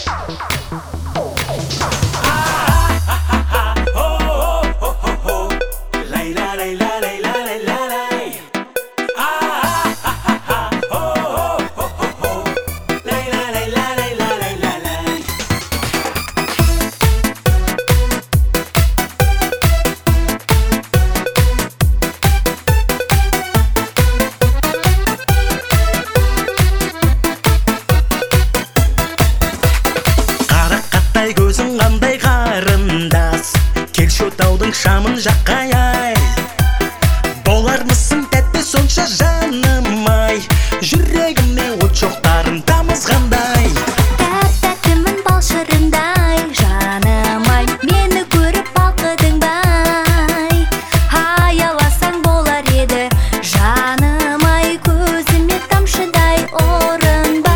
Көзің қандай қарындас, келші таудың шамын жаққай ай. Болармысың тәтті сонша жаным ай, жүрегіме от шоқтарын тамызғандай. Тәттімін бал шырындай, жаным ай, мені көріп балқыдың бай. Аяласаң болар еді, жаным ай, көзіме тамшыдай орынбай.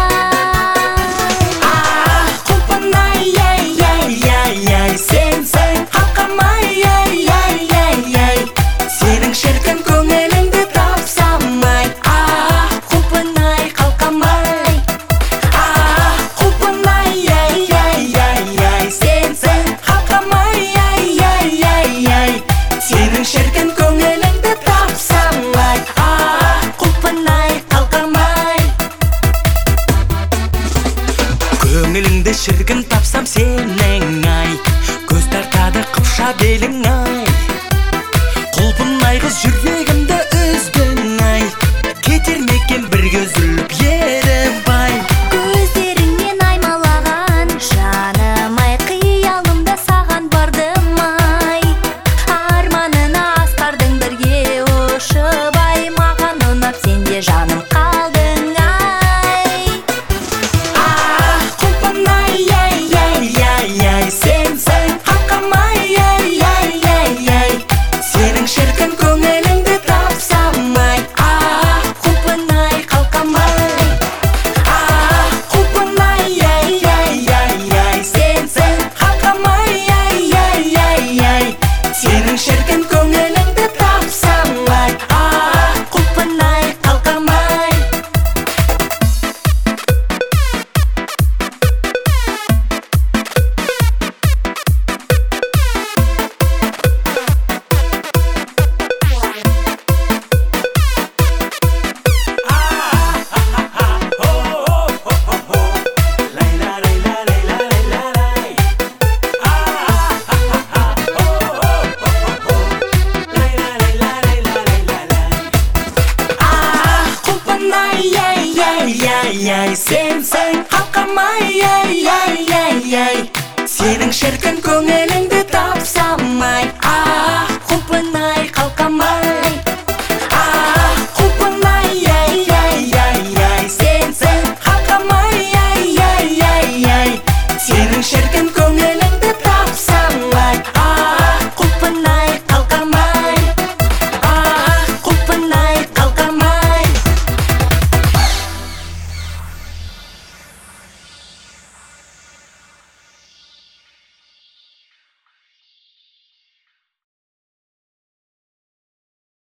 Сенсің қалқамай, сенің шіркін көңіліңді тапсамай. Құлпынай қалқамай, Құлпынай, сенсің қалқамай, сенің шіркін көңіліңді тапсамай. құлпынай қалқамай. Көңіліңді шіркін тапсам сенің ай, көз тартады қыпша белің ай. Құлпынай қыз жүрегімді үздің ай, кетер мекен бірге үзіліп еріп-ай. Көздеріңнен аймалаған жаным ай, қиялымда саған бардым ай. Арманына асқардың бірге ұшып ай, маған ұнап сенде жаным қалдың ай. Құлпынай, сенсің қалқамай, сенің шіркін көңіліңді тапсамай. Құлпынай қалқамай, Құлпынай, сенсің қалқамай, сенің шіркін көңіліңді тапсамай. құлпынай қалқамай. Сенсің қалқамай, сенің шіркін көңіліңді тапсамай.